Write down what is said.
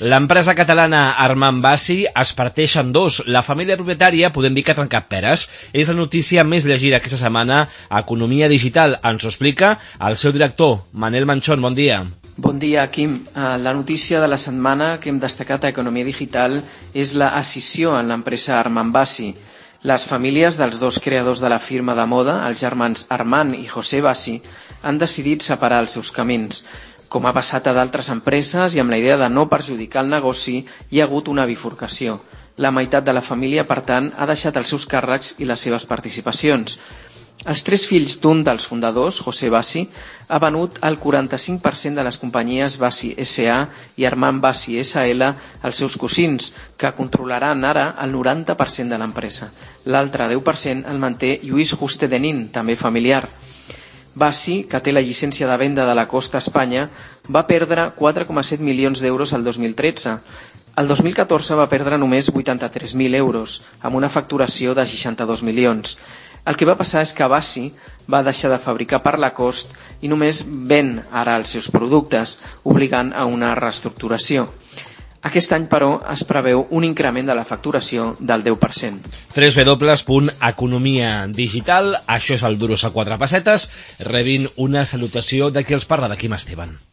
L'empresa catalana Armand Bassi es parteix en dos. La família propietària podem dir que ha trencat peres. És la notícia més llegida aquesta setmana a Economia Digital. Ens ho explica el seu director, Manel Manchón. Bon dia. Bon dia, Quim. La notícia de la setmana que hem destacat a Economia Digital és la escissió en l'empresa Armand Bassi. Les famílies dels dos creadors de la firma de moda, els germans Armand i José Bassi, han decidit separar els seus camins. Com ha passat a d'altres empreses i amb la idea de no perjudicar el negoci, hi ha hagut una bifurcació. La meitat de la família, per tant, ha deixat els seus càrrecs i les seves participacions. Els tres fills d'un dels fundadors, José Bassi, ha venut el 45% de les companyies Bassi S.A. i Armand Bassi S.L. als seus cosins, que controlaran ara el 90% de l'empresa. L'altre 10% el manté Lluís Juste Denín, també familiar. Bassi, que té la llicència de venda de la Costa Espanya, va perdre 4,7 milions d'euros el 2013. El 2014 va perdre només 83.000 euros, amb una facturació de 62 milions. El que va passar és que Bassi va deixar de fabricar per Lacoste i només ven ara els seus productes, obligant a una reestructuració. Aquest any, però, es preveu un increment de la facturació del 10%. www.economiadigital. Això és el Duros a 4 pessetes. Rebin una salutació de qui els parla, de Quim Esteban.